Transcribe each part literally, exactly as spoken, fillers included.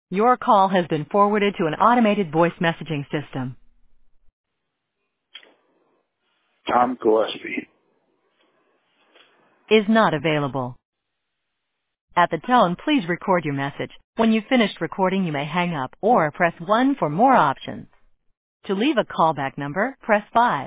Your call has been forwarded to an automated voice messaging system. Tom Gillespie. Is not available. At the tone, please record your message. When you've finished recording, you may hang up or press one for more options. To leave a callback number, press five.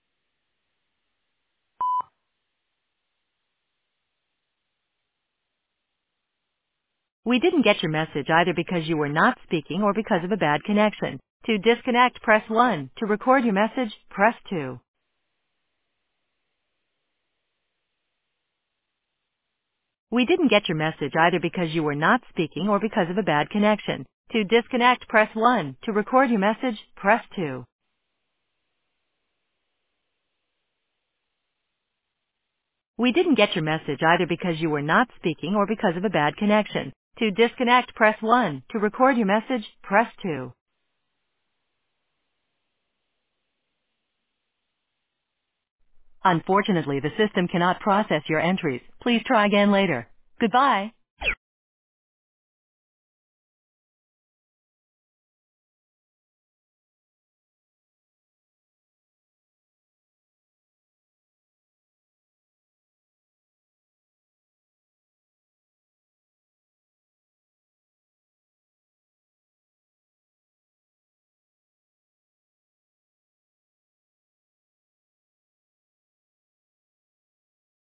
We didn't get your message either because you were not speaking or because of a bad connection. To disconnect, press one. To record your message, press two. We didn't get your message either because you were not speaking or because of a bad connection. To disconnect, press one. To record your message, press two. We didn't get your message either because you were not speaking or because of a bad connection. To disconnect, press one. To record your message, press two. Unfortunately, the system cannot process your entries. Please try again later. Goodbye.